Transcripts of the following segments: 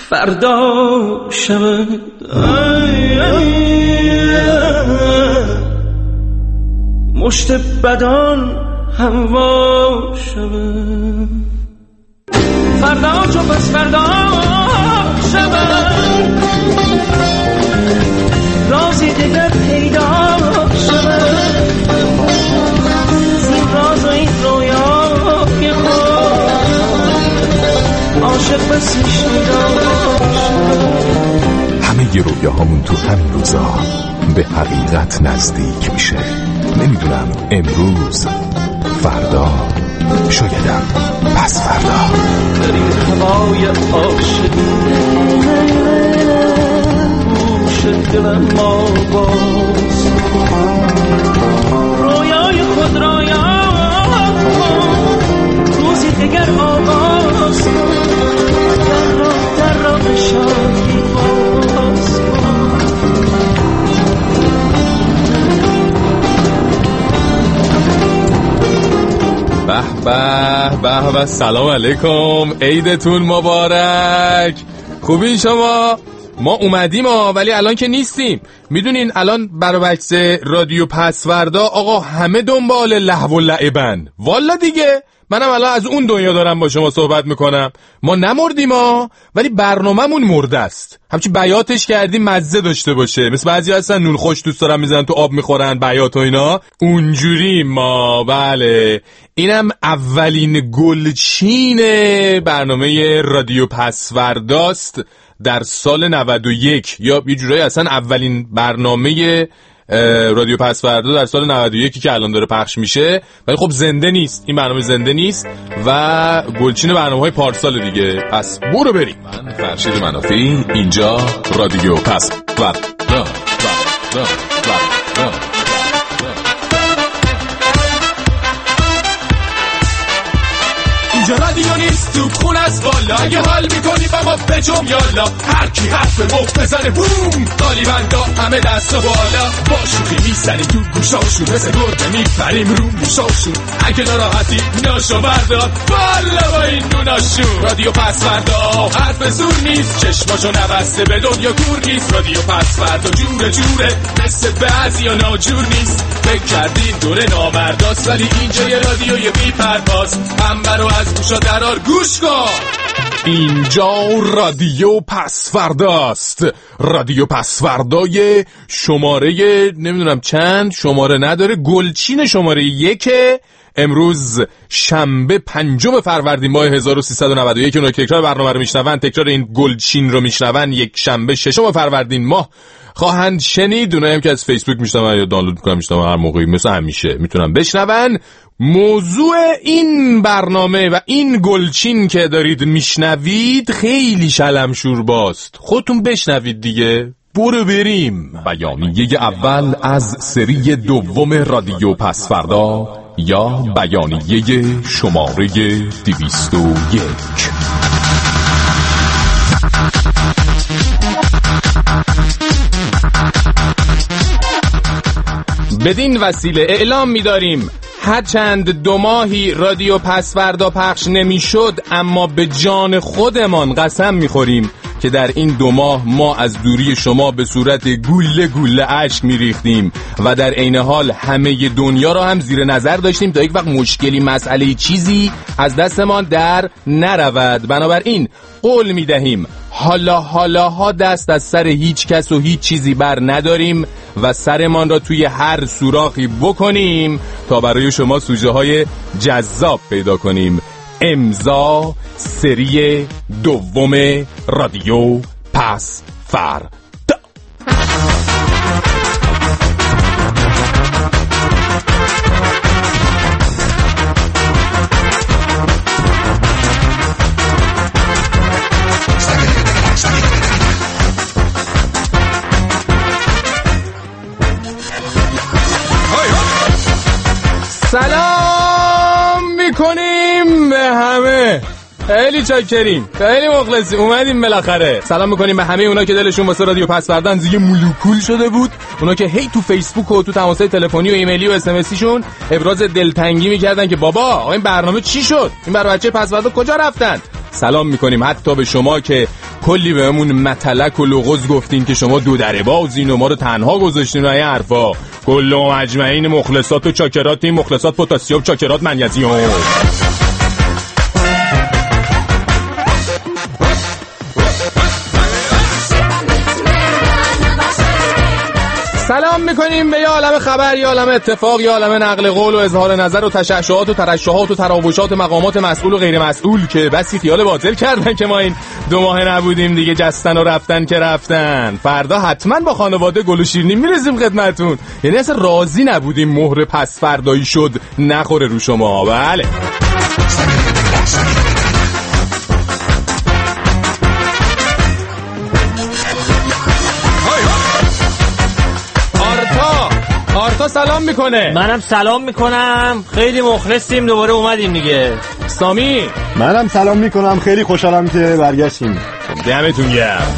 فردا شود. مشت بدان هوا شود. فردا چو پس فردا شود. رازی دیگر پیدا شود. زین راز و این رویای خود عاشق بسی شدا شود. همه ی رویاهامون تو همین روزا به حقیقت نزدیک میشه. نمیدونم امروز، فردا، شایدم پس فردا. در این هوای عاشقی گوش دلم ما باز رویای خود را یاد کن. روزی دیگر آغاز کن. در راه شادی باز کن. به به سلام علیکم، عیدتون مبارک. خوبین شما؟ ما اومدیم ولی الان که نیستیم. میدونین الان برابکس رادیو پسوردا آقا همه دنبال لهو و لعبن. والا دیگه منم الان از اون دنیا دارم با شما صحبت میکنم. ما نمردیم ولی برنامه‌مون مرده است. همچی بیاتش کردیم مزه داشته باشه. مثل بعضی هستن نون خوش دوست دارن میزنن تو آب میخورن بیات و اینا، اونجوری ما. بله اینم اولین گلچین برنامه رادیو پسورداست در سال 91، یا یه جورایی اصلا اولین برنامه رادیو پسوردا در سال 91 که الان داره پخش میشه. ولی خب زنده نیست، این برنامه زنده نیست و گلچین برنامه‌های پارسال دیگه. پس برو بریم. من فرشید منافی، اینجا رادیو پسوردا. اینجا رادیو نیست تو خون از بالا. اگه حال میکنی با ما بجم یالا. هر کی حرف مفت بزنه بوم، قالیبندا همه دست و بالا. با شوخی میزنیم تو گوشاشون، مثل گربه میپریم رو موشاشون. اگه ناراحتی ناشو بردار والا با این نوناشون. رادیو پسوردا حرف زور نیست، چشماشو نبسته به دنیا کور نیست. رادیو پسوردا جوره جوره، مثل بعضیا ناجور نیست. فکر کردین دوره نامرداست ولی اینجا یه رادیوی بی‌پرواز. همه رو از گوشا درار گوش کن. اینجا رادیو پسورداست. رادیو پسوردای شماره نمیدونم چند شماره نداره، گلچین شماره 1. امروز شنبه 5 فروردین ماه 1391. اونها که تکرار برنامه رو میشنون، تکرار این گلچین رو میشنون، یک شنبه 6 فروردین ماه خواهند شنید. اونایی هم که از فیسبوک میشنون یا دانلود میکنن میشنون، هر موقعی مثل همیشه میتونن بشنون. موضوع این برنامه و این گلچین که دارید میشنوید خیلی شلمشورباست. خودتون بشنوید دیگه. برو بریم. بیانیه اول از سری دوم رادیو پسوردا، یا بیانیه شماره 201. بدین وسیله اعلام می‌داریم هرچند 2 ماهی رادیو پسوردا پخش نمی‌شد، اما به جان خودمان قسم می‌خوریم که در این 2 ماه ما از دوری شما به صورت گوله گوله اشک می‌ریختیم و در عین حال همه دنیا را هم زیر نظر داشتیم تا یک وقت مشکلی، مسئله، چیزی از دستمان در نرود. بنابراین قول می‌دهیم حالا دست از سر هیچ کس و هیچ چیزی بر نداریم و سرمان را توی هر سوراخی بکنیم تا برای شما سوژه های جذاب پیدا کنیم. امضا سری دوم رادیو پسوردا. سلام میکنیم به همه، خیلی چاکریم، خیلی مخلصیم، اومدیم بالاخره. سلام میکنیم به همه اونا که دلشون واسه رادیو پسوردن دیگه مولکول شده بود، اونا که هی تو فیسبوک و تو تماسهای تلفنی و ایمیلی و اس ام اسیشون ابراز دلتنگی میکردن که بابا این برنامه چی شد، این برای بچه پسوردا کجا رفتن. سلام میکنیم حتی به شما که کلی بهمون متلک و لغز گفتین که شما دو دره بازین و ما رو تنها گذاشتین و این حرفا. کل و مجمعین مخلصات و چاکراتین، مخلصات پتاسیم، چاکرات منیزیم. سلام میکنیم به یه عالم خبر، یه عالم اتفاق، یه عالم نقل قول و اظهار نظر و تشعشعات و ترشحات و تراوشات مقامات مسئول و غیر مسئول که بسی خیال باطل کردن که ما این 2 ماه نبودیم دیگه. جستن و رفتن که رفتن. فردا حتما با خانواده گل و شیرینی میرسیم خدمتون. یعنی اصلا راضی نبودیم مهر پس فردایی شد نخوره رو شما. بله آرتا سلام میکنه. منم سلام میکنم، خیلی مخلصیم، دوباره اومدیم دیگه. سامی منم سلام میکنم، خیلی خوشحالم که برگشتیم. دمتون گرم.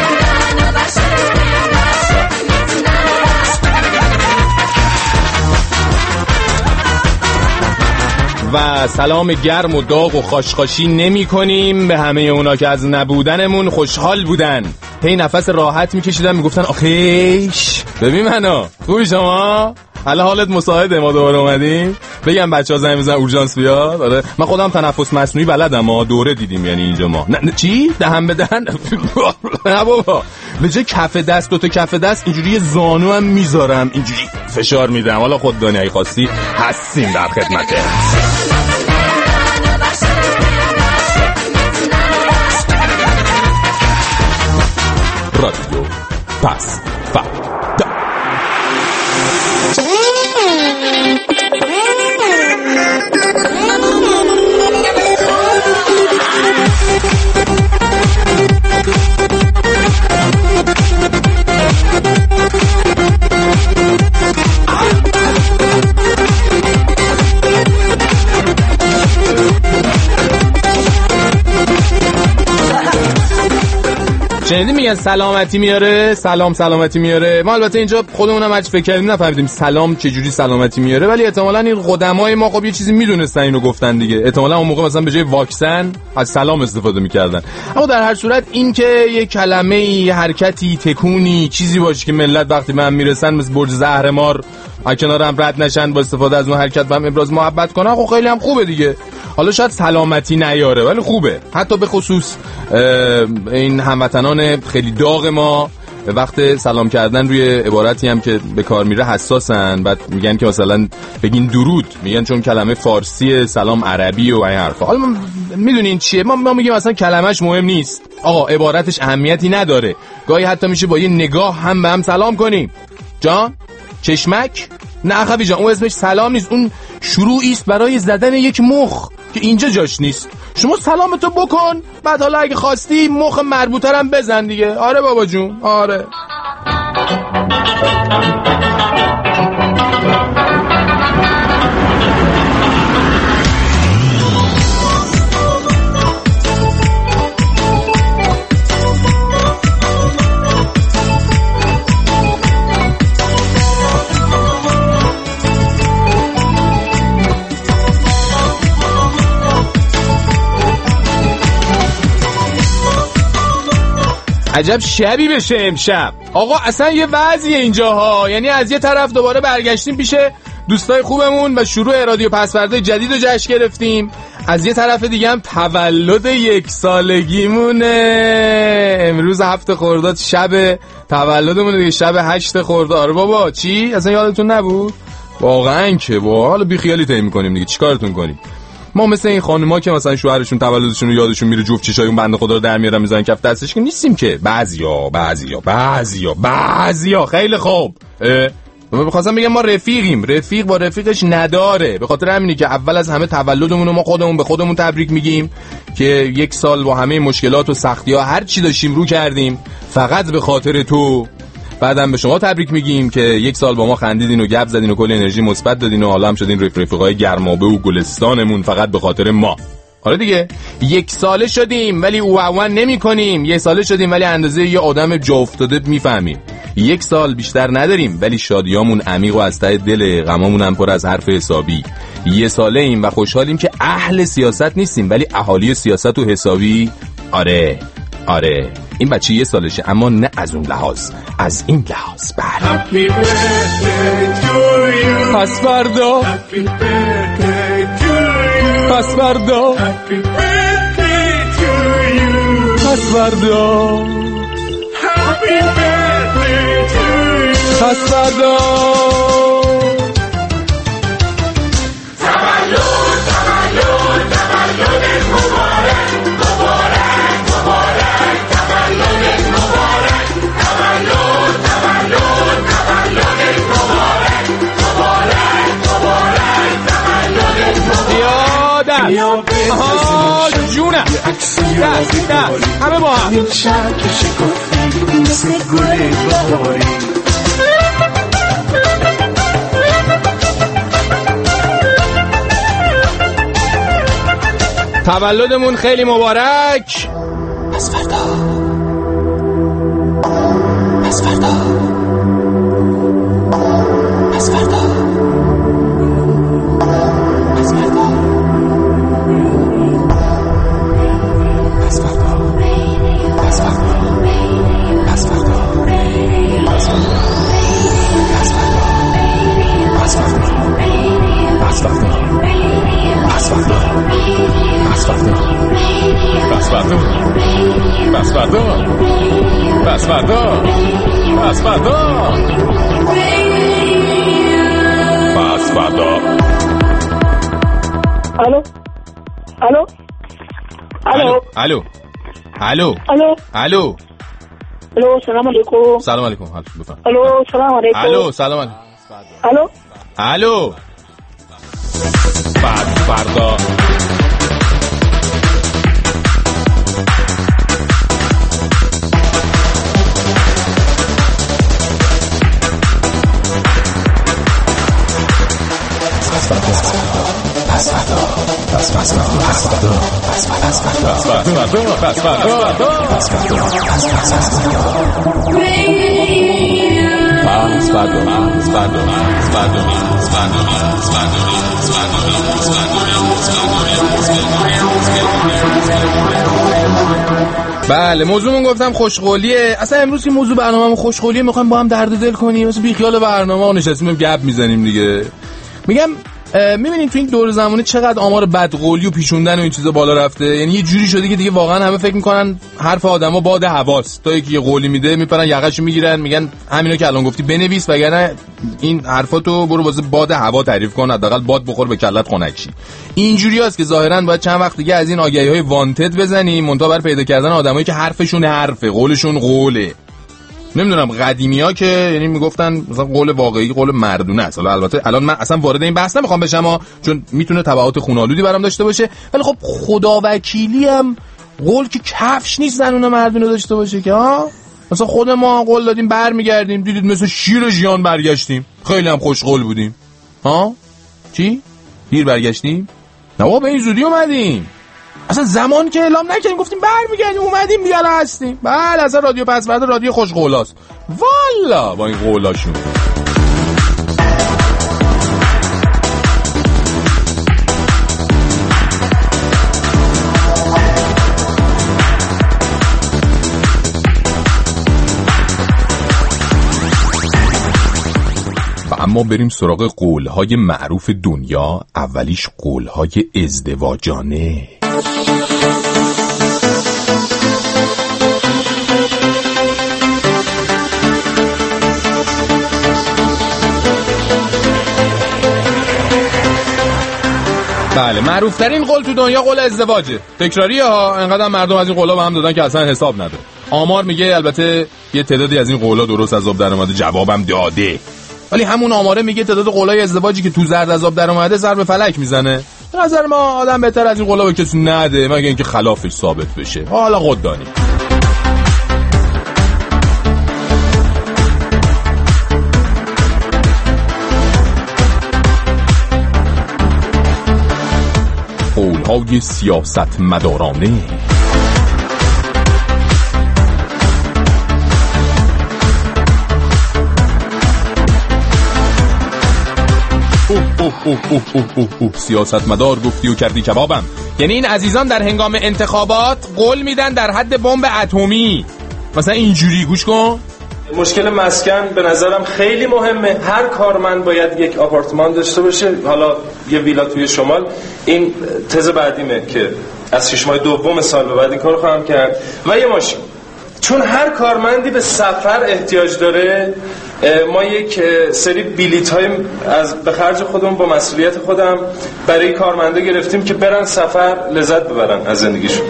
و سلام گرم و داغ و خاشخاشی نمی کنیم به همه اونا که از نبودنمون خوشحال بودن، هی نفس راحت میکشیدن میگفتن آخیش ببین منو خوبی شما حالا حالت مساعده ما دوباره اومدیم. بگم بچه‌ها زنگ بزنن اورژانس بیاد. آره من خودم تنفس مصنوعی بلدم، ما دوره دیدیم یعنی اینجا ما نه چی دهن به دهن نه بابا، به جای کف دست 2 تا کف دست اینجوری زانو هم میذارم اینجوری فشار میدم. حالا خود دنیای خاصی هستیم در خدمته. رادیو پس فردا. شنیدی میگن سلامتی میاره، سلامتی میاره. ما البته اینجا خودمونم هرچی فکر کردیم نفهمیدیم سلام چجوری سلامتی میاره، ولی احتمالاً این قدمای ما خب یه چیزی میدونستن اینو گفتن دیگه. احتمالاً اون موقع مثلا به جای واکسن از سلام استفاده میکردن. اما در هر صورت این که یه کلمه ای، حرکتی، تکونی، چیزی باشه که ملت وقتی به هم میرسن مثل برج زهرمار کنارم رد نشن با استفاده از اون حرکت به هم ابراز محبت کنن، خب خیلی هم خوبه دیگه. حالا شاید سلامتی نیاره ولی خوبه. حتی به خصوص این هموطنان خیلی داغ ما وقت سلام کردن روی عبارتی هم که به کار میره حساسن. بعد میگن که مثلا بگین درود، میگن چون کلمه فارسی، سلام عربی و این حرفا. حالا میدونین چیه، ما میگیم اصلا کلمش مهم نیست آقا، عبارتش اهمیتی نداره. گاهی حتی میشه با یه نگاه هم به هم سلام کنیم. جان چشمک نه خفی جان، اون اسمش سلام نیست، اون شروعی است برای زدن یک مخ که اینجا جاش نیست. شما سلامتو بکن، بعد حالا اگه خواستی مخ مربوطه‌رم بزن دیگه. آره بابا جون، آره. عجب شبی بشه امشب آقا. اصلا یه وضعیه اینجاها، یعنی از یه طرف دوباره برگشتیم پیش دوستای خوبمون و شروع رادیو پس‌فردای جدید رو جشن گرفتیم، از یه طرف دیگه هم تولد 1 سالگیمونه. امروز 7 خرداد شب تولدمونه دیگه، شب 8 خرداد. آره بابا چی؟ اصلا یادتون نبود؟ واقعا که با حالا بی خیالی طی می‌کنیم دیگه، چیکارتون کنیم؟ ما مثل این خانوما که مثلا شوهرشون تولدشون رو یادشون میره جفت چشای اون بنده خدا رو در میارن میذارن کف دستش که نیستیم که. بعضیا خیلی خوب. می‌خواستم بگم ما رفیقیم، رفیق با رفیقش نداره. به خاطر همینه که اول از همه تولدمون رو ما خودمون به خودمون تبریک میگیم که 1 سال با همه مشکلات و سختی‌ها هر چی داشتیم رو کردیم فقط به خاطر تو. بعدم به شما تبریک میگیم که 1 سال با ما خندیدین و گپ زدین و کلی انرژی مثبت دادین و حالا هم شدین رفیقای گرمابه و گلستانمون فقط به خاطر ما. حالا دیگه 1 ساله شدیم ولی اوعون نمی کنیم. 1 ساله شدیم ولی اندازه یه آدم جا افتاده میفهمیم. 1 سال بیشتر نداریم ولی شادیامون عمیق و از ته دل، غمامون هم پر از حرف حسابی. 1 ساله ایم و خوشحالیم که اهل سیاست نیستیم ولی اهالی سیاست و حسابی. آره این بچه 1 سالشه، اما نه از اون لحاظ، از این لحاظ. بله. پس فردا پس فردا پس فردا پس فردا آها جونم دست همه با هم تولدمون خیلی مبارک. پس فردا پس فردا پس فردا پس فردا الو سلام علیکم. سلام علیکم. بفرمایید. الو سلام علیکم. الو سلام علیکم. الو فردا بله موضوعمون گفتم خوشقولیه. اصلا امروز این موضوع برنامه‌مون خوشقولیه. میخوایم با هم درد دل کنیم، مثلا بی خیال برنامه نشستیم گپ میزنیم دیگه. میگم میبینین تو این دور زمانه چقدر آمار بدقولی و پیچوندن و این چیزا بالا رفته. یعنی یه جوری شده که دیگه واقعا همه فکر میکنن حرف آدما باد هواست. تا یکی یه قولی میده میپرن یقهشو میگیرن میگن همینا که الان گفتی بنویس، وگرنه این حرفاتو برو واسه باد هوا تعریف کن، حداقل باد بخور به کلت خنک شی. اینجوریاست که ظاهرا باید چند وقت دیگه از این آگهی‌های وانتد بزنیم منتها بر پیدا کردن آدمایی که حرفشون حرفه، قولشون قوله. نمیدونم قدیمی‌ها که یعنی میگفتن مثلا قول واقعی قول مردونه است. البته الان من اصلا وارد این بحث نمیخوام بشم چون میتونه تبعات خونالودی برام داشته باشه، ولی خب خداوکیلی هم قول که کفش نیست زنونه مردونه داشته باشه که ها. مثلا خود ما قول دادیم برمیگردیم، دیدید مثل شیر ژیان برگشتیم، خیلی هم خوش قول بودیم ها. چی؟ دیر برگشتیم؟ نه بابا به این زودی اومدیم. اصلا زمان که اعلام نکردیم گفتیم برمیگردیم اومدیم دیگه الان هستیم. بله اصلا رادیو پس فردا رادیو خوش قولاست والا با این قولاشون. اما بریم سراغ قولهای معروف دنیا. اولیش قولهای ازدواجانه. بله معروف ترین قول تو دنیا قول ازدواجه. تکراریه ها، انقدر مردم از این قولا به هم دادن که اصلا حساب نداره. آمار میگه البته یه تعدادی از این قولا درست از آب در اومده، جوابم داده، ولی همون آماره میگه تعداد قولای ازدواجی که تو زرد از آب در اومده ضرب فلک میزنه. به نظر ما آدم بهتر از این قولا به کسی نده مگه اینکه خلافش ثابت بشه. حالا قدانی قولهای سیاست مدارانه. سیاست مدار گفتی و کردی کبابم. یعنی این عزیزان در هنگام انتخابات قول میدن در حد بمب اتمی. مثلا اینجوری گوش کن. مشکل مسکن به نظرم خیلی مهمه. هر کارمند باید یک آپارتمان داشته باشه. حالا یه ویلا توی شمال، این تز بعدیمه که از 6 ماه دوم سال به بعد این کارو خواهم کرد. و یه ماشین، چون هر کارمندی به سفر احتیاج داره. ما یک سری بلیط‌های از به خرج خودمون با مسئولیت خودم برای کارمندا گرفتیم که برن سفر لذت ببرن از زندگیشون.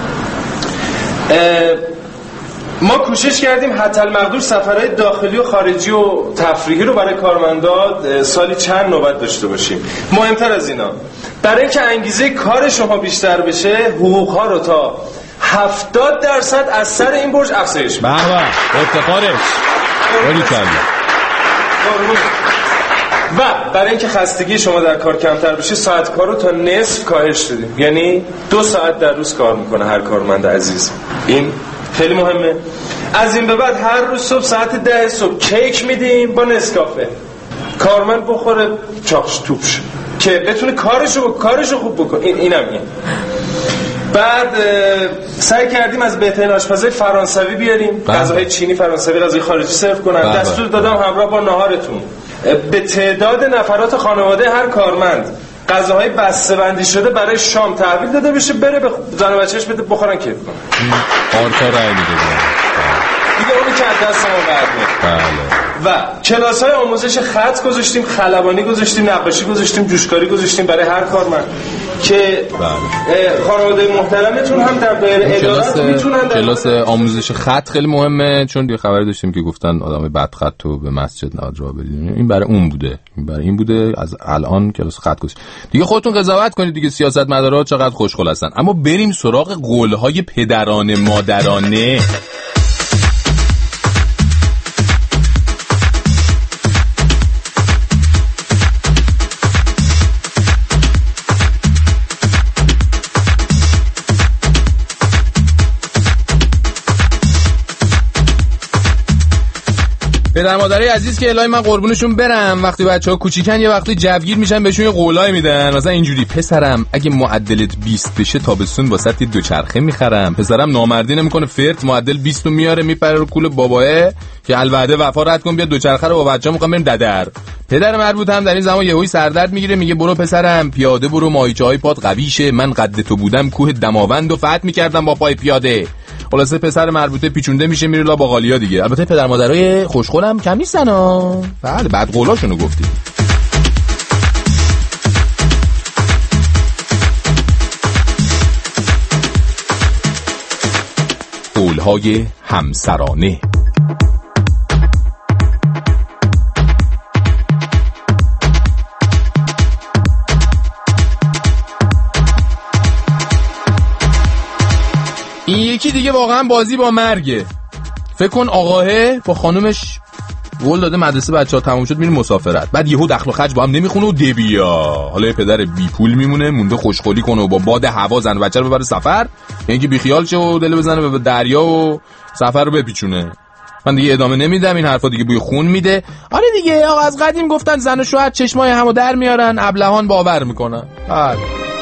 ما کوشش کردیم حتی المقدور سفرهای داخلی و خارجی و تفریحی رو برای کارمندا سالی چند نوبت داشته باشیم. مهمتر از اینا، برای اینکه انگیزه کار شما بیشتر بشه، حقوق‌ها رو تا 70% از سر این برج افزایش بدید. بابا افتخارش ولی کلا. و برای اینکه خستگی شما در کار کمتر بشه، ساعت کار رو تا نصف کاهش دادیم. یعنی 2 ساعت در روز کار میکنه هر کارمند عزیز. این خیلی مهمه. از این به بعد هر روز صبح ساعت 10 صبح کیک میدیم با نسکافه. کارمند بخوره چاقش توپش که بتونه کارشو خوب بکنه. اینم این. بعد سعی کردیم از بهترین آشپزای فرانسوی بیاریم، غذاهای چینی، فرانسوی، غذای خارجی سرو کنن. دستور دادم همراه با ناهارتون به تعداد نفرات خانواده هر کارمند غذاهای بسته‌بندی شده برای شام تحویل داده بشه، بره به زن و بچه‌اش بده بخورن کیف کنن. آرتا رای میده دیگه اونی که از دست ما برمیاد. و کلاس‌های آموزش خط گذاشتیم، خلبانی گذاشتیم، نقاشی گذاشتیم، جوشکاری گذاشتیم برای هر کارمند که خانواده محترمتون هم در دایره ادارات میتونن. کلاس آموزش خط خیلی مهمه، چون یه خبری داشتیم که گفتن آدم بد خط رو به مسجد نباید راه بدین. این برای اون بوده، این برای این بوده. از الان کلاس خط گذاشت. دیگه خودتون قضاوت کنید دیگه سیاستمدارا چقدر خوشخل هستن. اما بریم سراغ قول‌های پدرانه مادرانه. پدر مادرای عزیز که الهی من قربونشون برم، وقتی بچه‌ها کوچیکن یه وقتی جوگیر میشن بهشون یه قولای میدن. مثلا اینجوری: پسرم اگه معدلت 20 بشه تابستون واسط دوچرخه میخرم. پسرم نامردی نمیکنه، فرت معدل 20 رو میاره میپره رو کول باباه که الوعده وفا رد کن بیا دوچرخه رو با بچه‌ها میخوام بریم ددر. پدر مربوط هم در این زمان یهویی سردرد میگیره، میگه برو پسرم پیاده برو، ماهیچه‌های پات قویشه، من قد تو بودم کوه دماوند و فتح میکردم با پای پیاده. خلاصه پسر مربوطه پیچونده میشه میره لا باقالیا دیگه. البته پدر مادرای خوشخولم کم نیستن ها. بله بعد قولاشونو گفتیم. قولهای همسرانه. این یکی دیگه واقعا بازی با مرگه. فکر کن آقاه با خانومش قول داده مدرسه بچه‌ها تموم شد میره مسافرت، بعد یهو دخل و خرج با هم نمیخونه و دبیا. حالا پدر بی پول میمونه مونده خوشخولی کنه و با باد هوا زن بچه رو ببره سفر، یعنی که بی خیال شه و دل بزنه به دریا و سفر رو بپیچونه. من دیگه ادامه نمیدم، این حرفا دیگه بوی خون میده. آره دیگه آقا از قدیم گفتن زن و شوهر چشمای همو در میارن، ابلهان باور میکنن. بله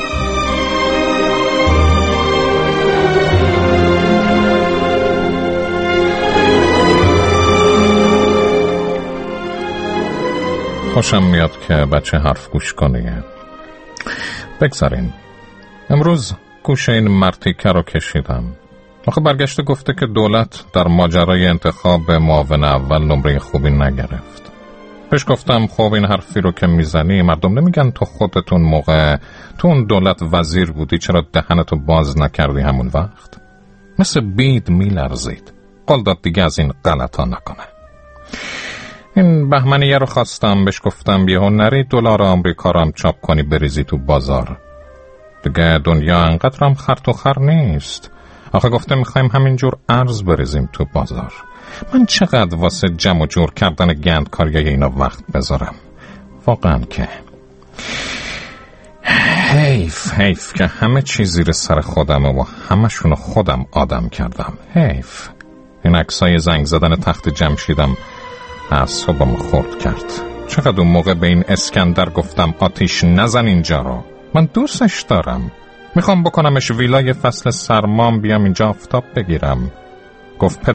خوشم میاد که بچه حرف گوش کنه. بگذارین امروز گوش این مرتیکه رو کشیدم. آخه برگشته گفته که دولت در ماجرای انتخاب معاون اول نمره خوبی نگرفت. پیش گفتم خب این حرفی رو که میزنی مردم نمیگن تو خودتون موقع تو اون دولت وزیر بودی چرا دهنتو باز نکردی همون وقت؟ مثل بید میلرزید. قول داد دیگه از این غلطا نکنه. این بهمنیه رو خواستم، بهش گفتم یهو نری دلار آمریکا رو هم چاپ کنی بریزی تو بازار. دیگه دنیا انقدر هم خر تو خر نیست. آخه گفته میخوایم همینجور ارز بریزیم تو بازار. من چقدر واسه جمع و جور کردن گندکاریای اینا وقت بذارم؟ واقعا که حیف که همه چیز زیر سر خودمه و همشونو خودم آدم کردم. حیف این عکسای زنگ زدن تخت جمشیدم اعصابم خورد کرد. چقدر اون موقع به این اسکندر گفتم آتیش نزن اینجا رو، من دوستش دارم، میخوام بکنمش ویلای فصل سرمام، بیام اینجا آفتاب بگیرم. گفت